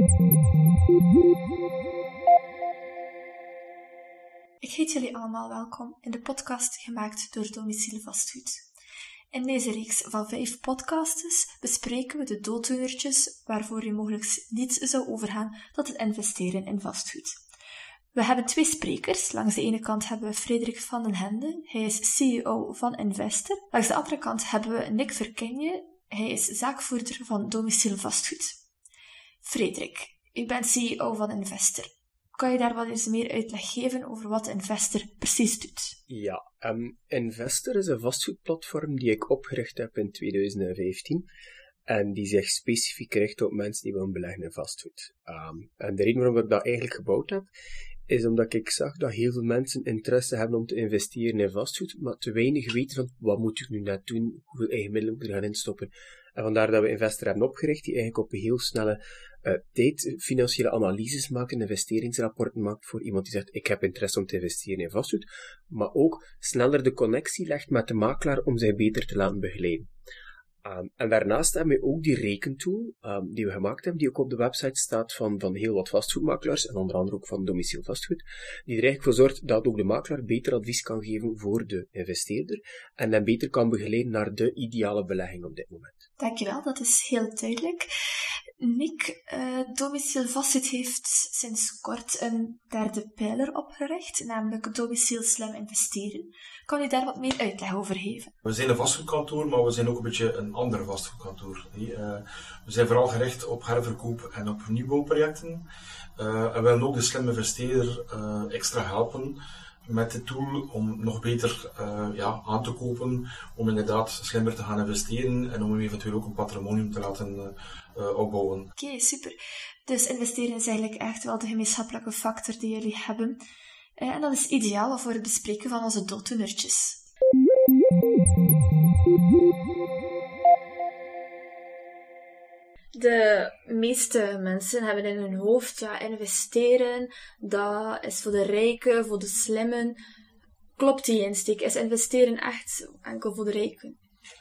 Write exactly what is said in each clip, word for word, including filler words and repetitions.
Ik heet jullie allemaal welkom in de podcast gemaakt door Domiciel Vastgoed. In deze reeks van vijf podcasts bespreken we de dooddoenertjes waarvoor je mogelijk niet zou overgaan tot het investeren in vastgoed. We hebben twee sprekers. Langs de ene kant hebben we Frederik van den Hende. Hij is C E O van Investor. Langs de andere kant hebben we Nick Verkenje. Hij is zaakvoerder van Domiciel Vastgoed. Frederik, u bent C E O van Investor. Kan je daar wat eens meer uitleg geven over wat Investor precies doet? Ja, um, Investor is een vastgoedplatform die ik opgericht heb in twintig vijftien. En die zich specifiek richt op mensen die willen beleggen in vastgoed. Um, en de reden waarom ik dat eigenlijk gebouwd heb, is omdat ik zag dat heel veel mensen interesse hebben om te investeren in vastgoed, maar te weinig weten van wat moet ik nu net doen, hoeveel eigen middelen moet ik er gaan instoppen. En vandaar dat we Investor hebben opgericht, die eigenlijk op een heel snelle uh, tijd financiële analyses maakt en investeringsrapporten maakt voor iemand die zegt, ik heb interesse om te investeren in vastgoed, maar ook sneller de connectie legt met de makelaar om zij beter te laten begeleiden. Um, en daarnaast hebben we ook die rekentool um, die we gemaakt hebben, die ook op de website staat van, van heel wat vastgoedmakelaars, en onder andere ook van Domiciel Vastgoed, die er eigenlijk voor zorgt dat ook de makelaar beter advies kan geven voor de investeerder en hem beter kan begeleiden naar de ideale belegging op dit moment. Dankjewel, dat is heel duidelijk. Nick, uh, Domiciel Vastgoed heeft sinds kort een derde pijler opgericht, namelijk Domiciel Slim Investeren. Kan u daar wat meer uitleg over geven? We zijn een vastgoedkantoor, maar we zijn ook een beetje een ander vastgoedkantoor. Uh, we zijn vooral gericht op herverkoop en op nieuwbouwprojecten. Uh, en we willen ook de slimme investeerder uh, extra helpen met de tool om nog beter uh, ja, aan te kopen, om inderdaad slimmer te gaan investeren en om eventueel ook een patrimonium te laten uh, uh, opbouwen. Oké, okay, super. Dus investeren is eigenlijk echt wel de gemeenschappelijke factor die jullie hebben. Uh, en dat is ideaal voor het bespreken van onze dooddoenertjes. De meeste mensen hebben in hun hoofd, ja, investeren, dat is voor de rijken, voor de slimmen. Klopt die insteek? Is investeren echt enkel voor de rijken?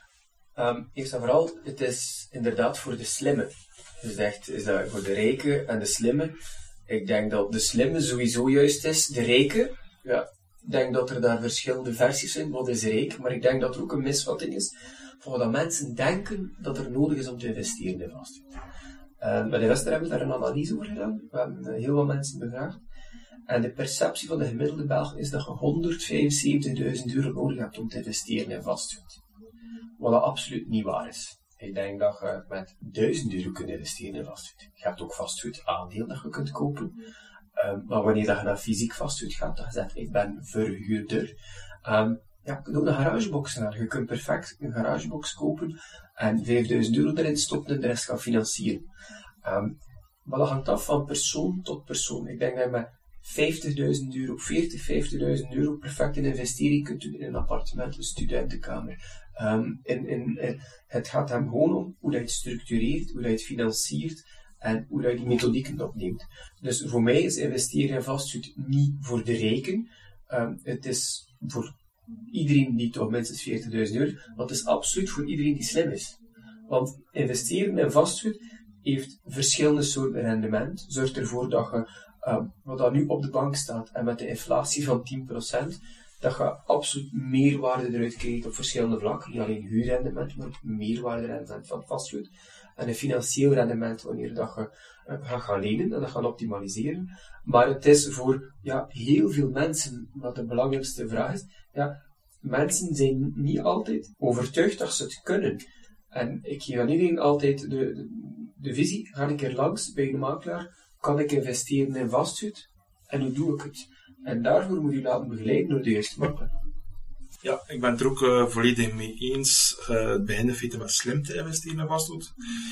Um, eerst en vooral, het is inderdaad voor de slimmen. Dus echt, is dat voor de rijken en de slimmen. Ik denk dat de slimme sowieso juist is. De rijken, ja, ik denk dat er daar verschillende versies zijn. Wat is rijk? Maar ik denk dat er ook een misvatting is van wat mensen denken dat er nodig is om te investeren in vastgoed. Uh, bij Investor hebben we daar een analyse over gedaan. We hebben uh, heel wat mensen bevraagd. En de perceptie van de gemiddelde Belg is dat je honderdvijfenzeventigduizend euro nodig hebt om te investeren in vastgoed. Wat dat absoluut niet waar is. Ik denk dat je met duizend euro kunt investeren in vastgoed. Je hebt ook vastgoed aandeel dat je kunt kopen. Um, maar wanneer dat je naar fysiek vastgoed gaat, dan zegt ik ben verhuurder. Um, ja, je kunt ook een garagebox gaan. Je kunt perfect een garagebox kopen en vijfduizend euro erin stoppen en de rest gaan financieren. Um, maar dat hangt af van persoon tot persoon. Ik denk dat je met vijftigduizend euro, veertig, vijftigduizend euro perfect een investering kunt doen in een appartement, een studentenkamer. Um, in, in, in, het gaat hem gewoon om hoe dat je het structureert, hoe dat je het financiert en hoe dat je die methodieken opneemt. Dus voor mij is investeren in vastgoed niet voor de rijken. Um, het is voor iedereen die toch minstens veertigduizend euro, maar het is absoluut voor iedereen die slim is. Want investeren in vastgoed heeft verschillende soorten rendement. Zorgt ervoor dat je, um, wat dat nu op de bank staat en met de inflatie van tien procent, dat je absoluut meerwaarde eruit krijgt op verschillende vlakken. Niet alleen huurrendement, maar ook meerwaarderendement van vastgoed. En een financieel rendement wanneer dat je uh, gaat gaan lenen en dat gaat optimaliseren. Maar het is voor ja, heel veel mensen, wat de belangrijkste vraag is, ja, mensen zijn niet altijd overtuigd dat ze het kunnen. En ik geef aan iedereen altijd de, de, de visie, ga ik er langs bij de makelaar, kan ik investeren in vastgoed en hoe doe ik het? En daarvoor moet je laten begeleiden door de juiste makelaar. Ja, ik ben het er ook uh, volledig mee eens. Uh, het begint in feite met slim te investeren in vastgoed.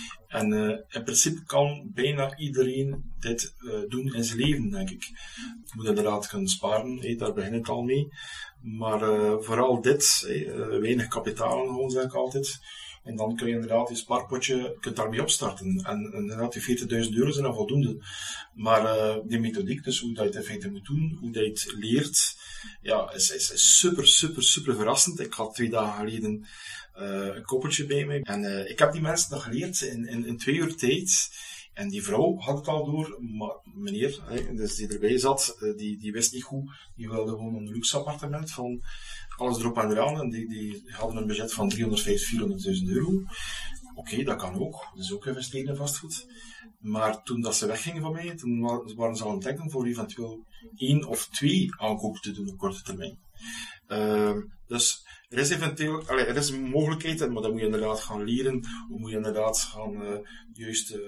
En uh, in principe kan bijna iedereen dit uh, doen in zijn leven, denk ik. Je moet inderdaad kunnen sparen, hey, daar begint het al mee. Maar uh, vooral dit, hey, uh, weinig kapitaal gewoon, zeg ik altijd. En dan kun je inderdaad je spaarpotje kunt daarmee opstarten. En, en inderdaad, die veertigduizend euro zijn al voldoende. Maar uh, die methodiek, dus hoe dat je het in feite moet doen, hoe dat je het leert, ja, is, is, is super, super, super verrassend. Ik had twee dagen geleden uh, een koppeltje bij mij. En uh, ik heb die mensen nog geleerd in, in, in twee uur tijd. En die vrouw had het al door, maar meneer, hè, dus die erbij zat, die, die wist niet goed. Die wilde gewoon een luxe appartement van alles erop en eraan. En die, die hadden een budget van driehonderdvijftig, vierhonderdduizend euro. Oké, okay, dat kan ook. Dat is ook investeren in vastgoed. Maar toen dat ze weggingen van mij, toen waren ze al aan het denken voor eventueel één of twee aankopen te doen op korte termijn. Uh, dus er is eventueel, allee, er is een mogelijkheid, maar dan moet je inderdaad gaan leren, of moet je inderdaad gaan uh, juist uh,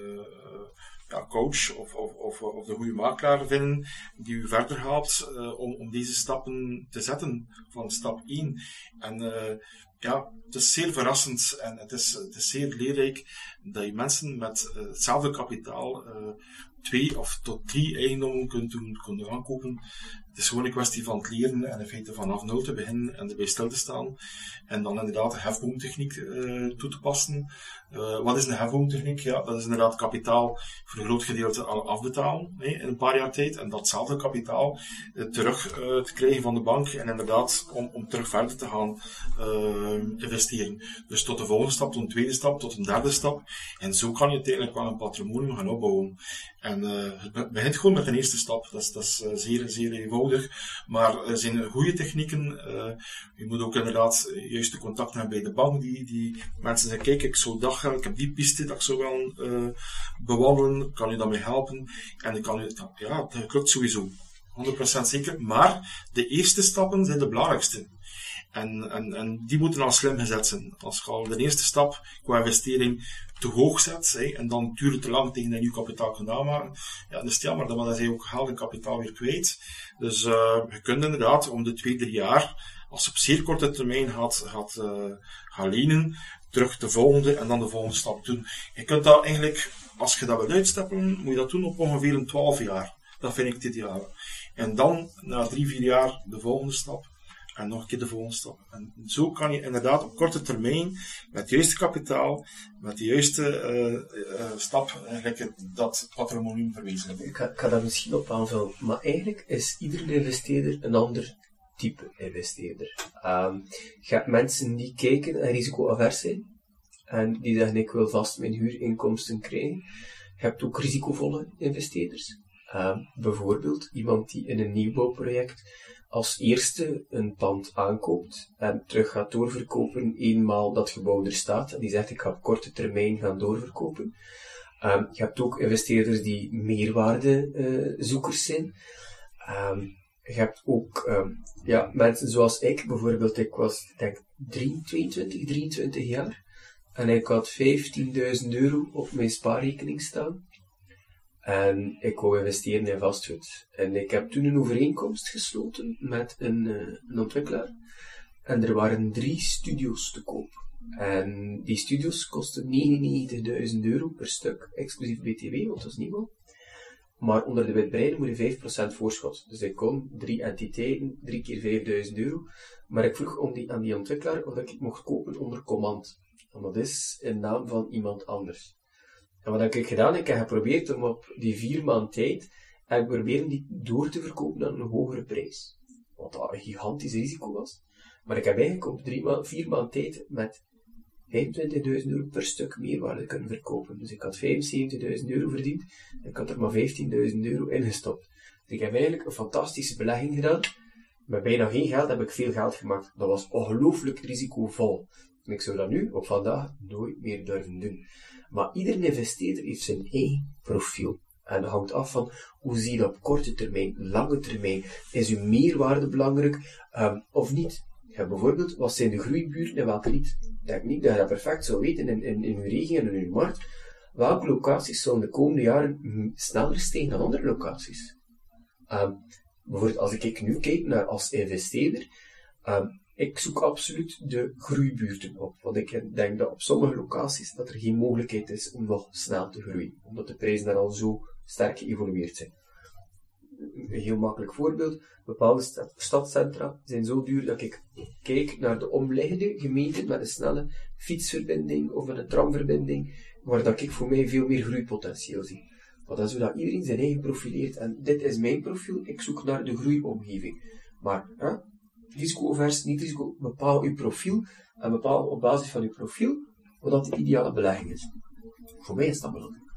ja, coach of, of, of, of de goede makelaar vinden die u verder helpt uh, om, om deze stappen te zetten van stap één. En uh, ja, het is zeer verrassend en het is, het is zeer leerrijk dat je mensen met uh, hetzelfde kapitaal uh, twee of tot drie eigendommen kunt doen, kunt aankopen. Het is gewoon een kwestie van het leren en in feite vanaf nul te beginnen en erbij stil te staan. En dan inderdaad de hefboomtechniek uh, toe te passen. Uh, wat is een hefboomtechniek? Ja, dat is inderdaad kapitaal voor een groot gedeelte al afbetalen hè, in een paar jaar tijd. En datzelfde kapitaal uh, terug uh, te krijgen van de bank en inderdaad om, om terug verder te gaan uh, investeren. Dus tot de volgende stap, tot een tweede stap, tot een derde stap. En zo kan je uiteindelijk wel een patrimonium gaan opbouwen. En uh, het begint gewoon met de eerste stap. Dat is, dat is uh, zeer, zeer eenvoudig. Maar er zijn goede technieken. Uh, je moet ook inderdaad juist de contacten hebben bij de bank. Die, die mensen zeggen, kijk, ik zou dat gaan, ik heb die piste dat ik zou wel uh, bewandelen. Kan je daarmee helpen? En ik kan je, ja, dat klopt sowieso. honderd procent zeker. Maar de eerste stappen zijn de belangrijkste. En, en, en die moeten al slim gezet zijn. Als je al de eerste stap qua investering te hoog zet, hè, en dan duurt het te lang tegen dat je nieuw kapitaal kunt aanmaken, ja, dat is het jammer, dan zijn je ook geld en kapitaal weer kwijt. Dus uh, je kunt inderdaad om de twee, drie jaar, als je op zeer korte termijn gaat, gaat uh, gaan lenen, terug de volgende en dan de volgende stap doen. Je kunt dat eigenlijk, als je dat wil uitstappen, moet je dat doen op ongeveer een twaalf jaar. Dat vind ik het ideaal. En dan, na drie, vier jaar, de volgende stap. En nog een keer de volgende stap. En zo kan je inderdaad op korte termijn, met het juiste kapitaal, met de juiste uh, uh, stap, eigenlijk dat patrimonium verwezenlijken. Ik ga, ik ga daar misschien op aanvullen. Maar eigenlijk is iedere investeerder een ander type investeerder. Um, je hebt mensen die kijken en risicoavers zijn. En die zeggen, ik wil vast mijn huurinkomsten krijgen. Je hebt ook risicovolle investeerders. Um, bijvoorbeeld iemand die in een nieuwbouwproject als eerste een pand aankoopt en terug gaat doorverkopen eenmaal dat gebouw er staat. En die zegt, ik ga op korte termijn gaan doorverkopen. Um, je hebt ook investeerders die meerwaardezoekers uh, zijn. Um, je hebt ook um, ja, mensen zoals ik, bijvoorbeeld. Ik was, denk tweeëntwintig, drieëntwintig jaar. En ik had vijftienduizend euro op mijn spaarrekening staan. En ik wou investeren in vastgoed. En ik heb toen een overeenkomst gesloten met een, uh, een ontwikkelaar. En er waren drie studio's te koop. En die studio's kosten negenennegentigduizend euro per stuk, exclusief B T W, want dat is nieuw. Maar onder de witbreiding moet je vijf procent voorschot. Dus ik kon drie entiteiten, drie keer vijfduizend euro. Maar ik vroeg om die, aan die ontwikkelaar of ik mocht kopen onder command. En dat is in naam van iemand anders. En wat heb ik gedaan? Ik heb geprobeerd om op die vier maand tijd en ik probeerde die door te verkopen aan een hogere prijs. Wat dat een gigantisch risico was. Maar ik heb eigenlijk op drie ma- vier maand tijd met vijfentwintigduizend euro per stuk meerwaarde kunnen verkopen. Dus ik had vijfenzeventigduizend euro verdiend en ik had er maar vijftienduizend euro in gestopt. Dus ik heb eigenlijk een fantastische belegging gedaan. Met bijna geen geld heb ik veel geld gemaakt. Dat was ongelooflijk risicovol. En ik zou dat nu, op vandaag, nooit meer durven doen. Maar iedere investeerder heeft zijn eigen profiel. En dat hangt af van hoe zie je dat op korte termijn, lange termijn. Is uw meerwaarde belangrijk um, of niet? Ja, bijvoorbeeld, wat zijn de groeibuurten en welke niet? Ik denk niet dat je dat perfect zou weten in, in, in uw regio en in uw markt. Welke locaties zullen de komende jaren sneller stijgen dan andere locaties? Um, bijvoorbeeld, als ik nu kijk naar als investeerder, um, ik zoek absoluut de groeibuurten op, want ik denk dat op sommige locaties dat er geen mogelijkheid is om nog snel te groeien, omdat de prijzen daar al zo sterk geëvolueerd zijn. Een heel makkelijk voorbeeld, bepaalde stad, stadcentra zijn zo duur dat ik kijk naar de omliggende gemeenten met een snelle fietsverbinding of een tramverbinding, waar dat ik voor mij veel meer groeipotentieel zie. Maar dat is zodat iedereen zijn eigen profileert en dit is mijn profiel, ik zoek naar de groeiomgeving. Maar, hè? Risico-overs, niet risico, bepaal uw profiel en bepaal op basis van uw profiel wat dat de ideale belegging is. Voor mij is dat belangrijk.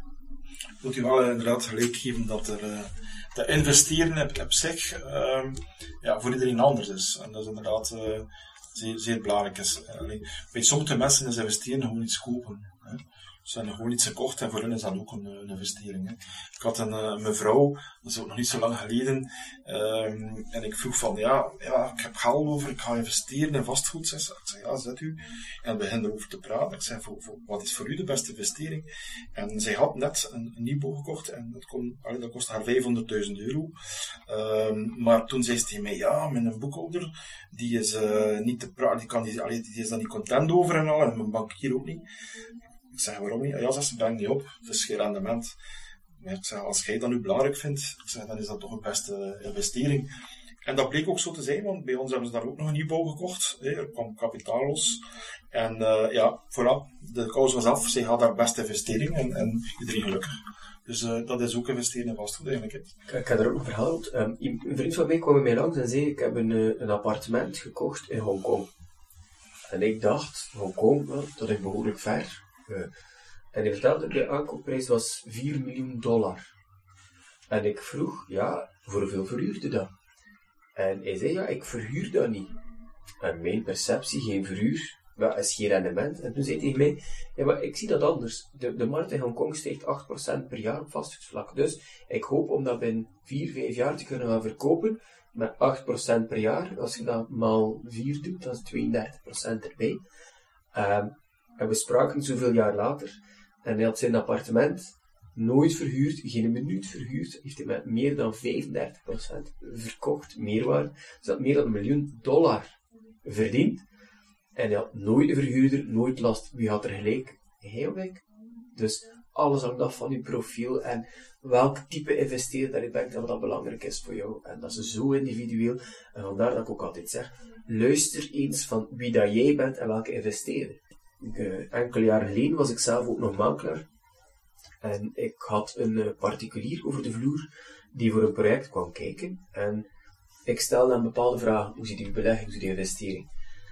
moet u wel inderdaad gelijk geven dat er uh, dat investeren op, op zich uh, ja, voor iedereen anders is. En dat is inderdaad uh, zeer, zeer belangrijk. Is. Allee, bij sommige mensen is investeren gewoon iets kopen. Hè. Ze hebben gewoon iets gekocht en voor hen is dat ook een, een investering. Hè. Ik had een uh, mevrouw, dat is ook nog niet zo lang geleden, um, en ik vroeg van, ja, ja, ik heb geld over, ik ga investeren in vastgoed. Ze zei, ik zei, ja, zet u. En we beginnen erover te praten. Ik zei, voor, voor, wat is voor u de beste investering? En zij had net een, een nieuwbouw gekocht en dat, kon, allee, dat kostte haar vijfhonderdduizend euro. Um, maar toen zei ze tegen mij, ja, mijn boekhouder, die is uh, niet te praten, die, kan, die, allee, die is daar niet content over en al, en mijn bankier ook niet. Ik zeg, waarom niet? Ja, ze brengt niet op. Het is geen rendement. Maar ik zeg, als jij dat nu belangrijk vindt, ik zeg, dan is dat toch een beste investering. En dat bleek ook zo te zijn, want bij ons hebben ze daar ook nog een nieuwbouw gekocht. Hè. Er kwam kapitaal los. En uh, ja, voilà, de kous was af. Zij had haar beste investering en, en iedereen gelukkig. Dus uh, dat is ook investeren in vastgoed eigenlijk. Ik, ik heb er ook een verhaal rond. Um, een vriend van mij kwam bij mij langs en zei, ik heb een, een appartement gekocht in Hongkong. En ik dacht, Hongkong, well, dat is behoorlijk ver. Uh, en hij vertelde, de aankoopprijs was vier miljoen dollar. En ik vroeg, ja, voor hoeveel verhuurde dat? En hij zei, ja, ik verhuur dat niet. En mijn perceptie, geen verhuur, ja, is geen rendement. En toen zei hij tegen mij, ja, maar ik zie dat anders. De, de markt in Hongkong stijgt acht procent per jaar op vastgoedvlak. Dus ik hoop om dat binnen vier, vijf jaar te kunnen gaan verkopen, met acht procent per jaar. Als je dat maal vier doet, dat is tweeëndertig procent erbij. Um, En we spraken zoveel jaar later. En hij had zijn appartement nooit verhuurd, geen minuut verhuurd. Heeft hij met meer dan vijfendertig procent verkocht, meerwaarde. Dus hij had meer dan een miljoen dollar verdiend. En hij had nooit een verhuurder, nooit last. Wie had er gelijk? Hij of ik. Dus alles hangt af van je profiel en welk type investeerder je bent en wat dat belangrijk is voor jou. En dat is zo individueel. En vandaar dat ik ook altijd zeg, luister eens van wie dat jij bent en welke investeerder. Uh, enkele jaren geleden was ik zelf ook nog makelaar. En ik had een uh, particulier over de vloer die voor een project kwam kijken. En ik stelde hem bepaalde vragen. Hoe ziet die belegging, hoe ziet die investering?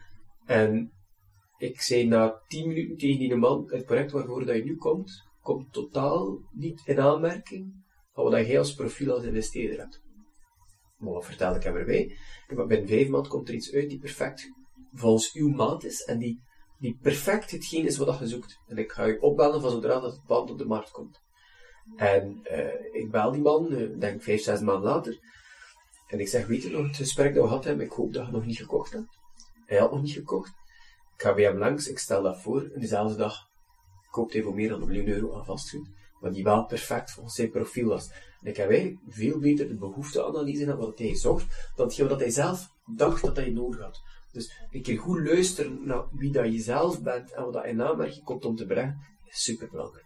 En ik zei na tien minuten tegen die man, het project waarvoor dat je nu komt, komt totaal niet in aanmerking van wat jij als profiel als investeerder hebt. Maar wat vertelde ik hem erbij? Maar binnen vijf maanden komt er iets uit die perfect volgens uw maat is en die die perfect hetgeen is wat je zoekt. En ik ga je opbellen van zodra dat het pand op de markt komt. En uh, ik bel die man, uh, denk vijf, zes maanden later. En ik zeg, weet je nog het gesprek dat we gehad hebben? Ik hoop dat je nog niet gekocht hebt. Hij had nog niet gekocht. Ik ga bij hem langs, ik stel dat voor. En dezelfde dag koopt hij voor meer dan een miljoen euro aan vastgoed. Maar die wel perfect volgens zijn profiel was. En ik heb eigenlijk veel beter de behoefteanalyse naar wat hij zocht, dan hetgeen wat hij zelf dacht dat hij nodig had. Dus een keer goed luisteren naar wie dat je zelf bent en wat dat in aanmerking komt om te brengen, is super belangrijk.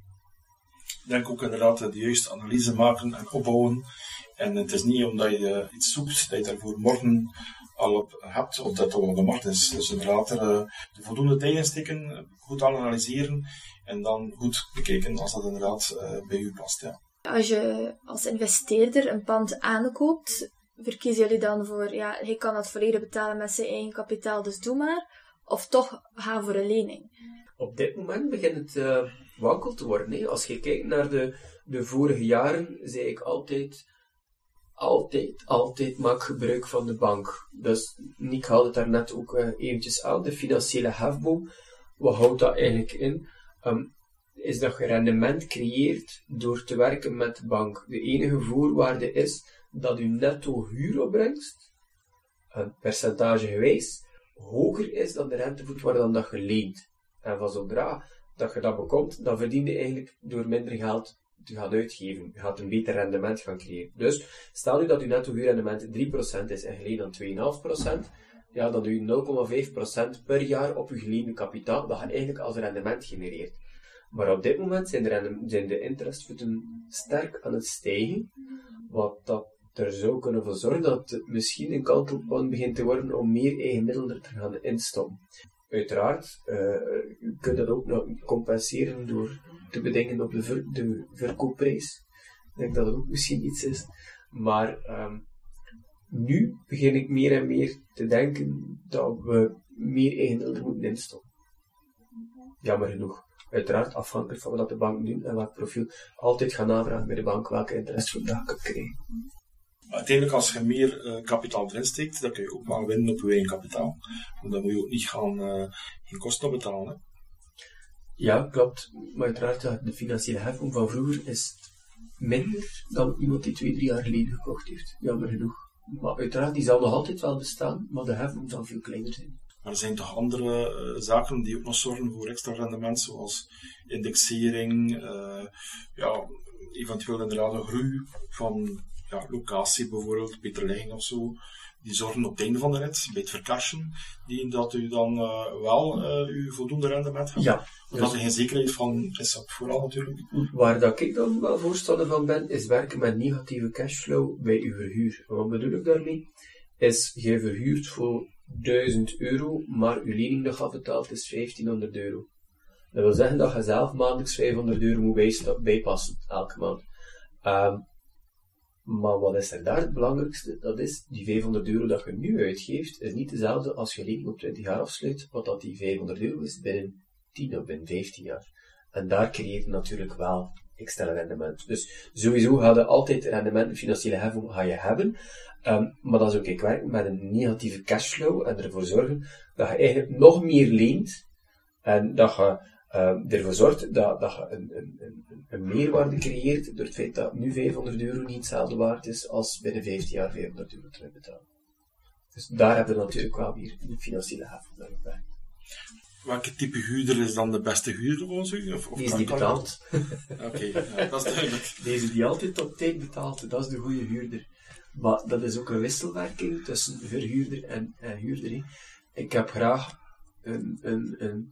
Ik denk ook inderdaad de juiste analyse maken en opbouwen. En het is niet omdat je iets zoekt, dat je daarvoor morgen al op hebt, of dat het al op de markt is. Dus inderdaad er, uh, de voldoende tijd in steken, goed analyseren en dan goed bekijken als dat inderdaad uh, bij u past. Ja. Als je als investeerder een pand aankoopt, verkiezen jullie dan voor, ja, hij kan dat volledig betalen met zijn eigen kapitaal, dus doe maar, of toch gaan voor een lening? Op dit moment begint het uh, wankel te worden. Hè. Als je kijkt naar de, de vorige jaren, zei ik altijd, altijd, altijd maak gebruik van de bank. Dus Nick haalde het daar net ook uh, eventjes aan, de financiële hefboom. Wat houdt dat eigenlijk in? Um, is dat je rendement creëert door te werken met de bank. De enige voorwaarde is dat je netto huuropbrengst, een percentage gewijs, hoger is dan de rentevoetwaarde dan dat je leent. En van zodra dat je dat bekomt, dan verdien je eigenlijk door minder geld te gaan uitgeven. Je gaat een beter rendement gaan creëren. Dus, stel nu dat je netto huurrendement drie procent is en je leent dan twee komma vijf procent, ja, dan doe je nul komma vijf procent per jaar op je geleende kapitaal, dat je eigenlijk als rendement genereert. Maar op dit moment zijn de, rendem- zijn de interestvoeten sterk aan het stijgen, wat dat er zou kunnen voor zorgen dat het misschien een kantelpunt begint te worden om meer eigen middelen er te gaan instoppen. Uiteraard, uh, je kunt dat ook nog compenseren door te bedingen op de, ver- de verkoopprijs. Ik denk dat dat ook misschien iets is. Maar um, nu begin ik meer en meer te denken dat we meer eigen middelen moeten instoppen. Jammer genoeg. uiteraard afhankelijk van wat de bank doet en welk profiel, altijd gaan navragen bij de bank welke interestverdrag kan krijgen. Uiteindelijk, als je meer uh, kapitaal erin steekt, dan kun je ook wel winnen op je eigen kapitaal. Want dan moet je ook niet gaan, uh, geen kosten betalen. Hè? Ja, klopt. Maar uiteraard, de financiële heffing van vroeger is minder dan iemand die twee, drie jaar geleden gekocht heeft. Jammer genoeg. Maar uiteraard, die zal nog altijd wel bestaan, maar de heffing zal veel kleiner zijn. Maar er zijn toch andere uh, zaken die ook nog zorgen voor extra rendement, zoals indexering, uh, ja, eventueel inderdaad een groei van ja, locatie, bijvoorbeeld beter liggen of zo. Die zorgen op het einde van de rit, bij het vercashen, die dat u dan uh, wel uh, uw voldoende rendement hebt. Ja. Dus dat er geen zekerheid van is, dat vooral natuurlijk. Waar dat ik dan wel voorstander van ben, is werken met negatieve cashflow bij uw verhuur. En wat bedoel ik daarmee? Is, je verhuurt voor duizend euro, maar uw lening dat gaat betaald is vijftienhonderd euro. Dat wil zeggen dat je zelf maandelijks vijfhonderd euro moet bijsta- bijpassen, elke maand. Um, maar wat is er daar het belangrijkste? Dat is, die vijfhonderd euro dat je nu uitgeeft, is niet dezelfde als je lening op twintig jaar afsluit, wat dat die vijfhonderd euro is binnen tien of binnen vijftien jaar. En daar creëert natuurlijk wel extra rendement. Dus sowieso ga je altijd rendement, financiële heffing ga je hebben, um, maar dan zou ik werken met een negatieve cashflow en ervoor zorgen dat je eigenlijk nog meer leent en dat je uh, ervoor zorgt dat, dat je een, een, een, een meerwaarde creëert door het feit dat nu vijfhonderd euro niet hetzelfde waard is als binnen vijftien jaar vijfhonderd euro terugbetalen. Dus daar hebben we natuurlijk wel weer een financiële heffing naar bij. Welke type huurder is dan de beste huurder volgens u? Of, of Deze die betaalt. Oké, okay, ja, dat is duidelijk. Deze die altijd op tijd betaalt, dat is de goede huurder. Maar dat is ook een wisselwerking tussen verhuurder en, en huurder. He. Ik heb graag een, een, een,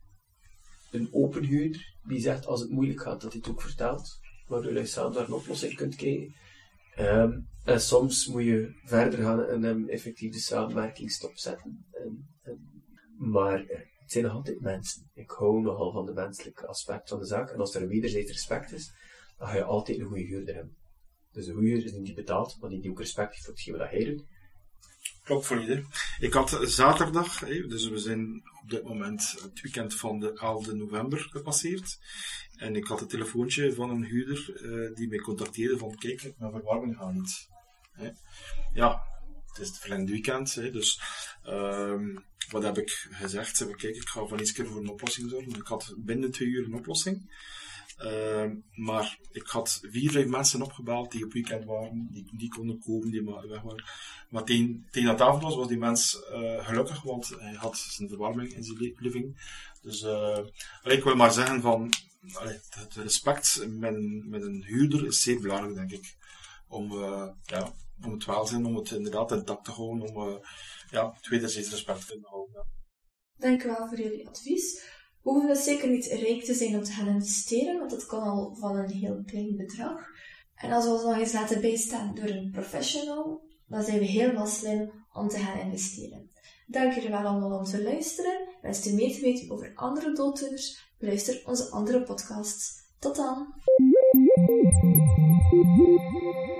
een open huurder die zegt als het moeilijk gaat dat hij het ook vertelt, waardoor je samen daar een oplossing kunt krijgen. Um, en soms moet je verder gaan en hem effectief de samenwerking stopzetten. En, en, maar het zijn nog altijd mensen. Ik hou nogal van de menselijke aspect van de zaak. En als er een wederzijds respect is, dan ga je altijd een goede huurder hebben. Dus de goede huurder is niet die betaalt, maar die, die ook respect heeft voor hetgeen wat hij doet. Klopt volledig. Ik had zaterdag, dus we zijn op dit moment het weekend van de elfde november gepasseerd. En ik had een telefoontje van een huurder uh, die mij contacteerde van kijk, mijn verwarming gaat niet. Hè? Ja, het is het verlengde weekend, hè, dus um, wat heb ik gezegd? Kijk, ik ga van iets keer voor een oplossing zorgen. Ik had binnen twee uur een oplossing. Uh, maar ik had vier, vijf mensen opgebeld die op weekend waren, die niet konden komen, die maar weg waren. Maar tegen, tegen dat avond was, was die mens uh, gelukkig, want hij had zijn verwarming in zijn living. Dus uh, ik wil maar zeggen van, allee, het respect met een, met een huurder is zeer belangrijk, denk ik. Om, uh, ja, om het welzijn, om het inderdaad intact te houden, om uh, ja, het wederzijds respect te kunnen houden. Ja. Dank u wel voor jullie advies. We hoeven dus zeker niet rijk te zijn om te gaan investeren, want dat kan al van een heel klein bedrag. En als we ons nog eens laten bijstaan door een professional, dan zijn we helemaal slim om te gaan investeren. Dank jullie wel allemaal om te luisteren. Wenst u meer te weten over andere dooddoeners? Beluister onze andere podcasts. Tot dan!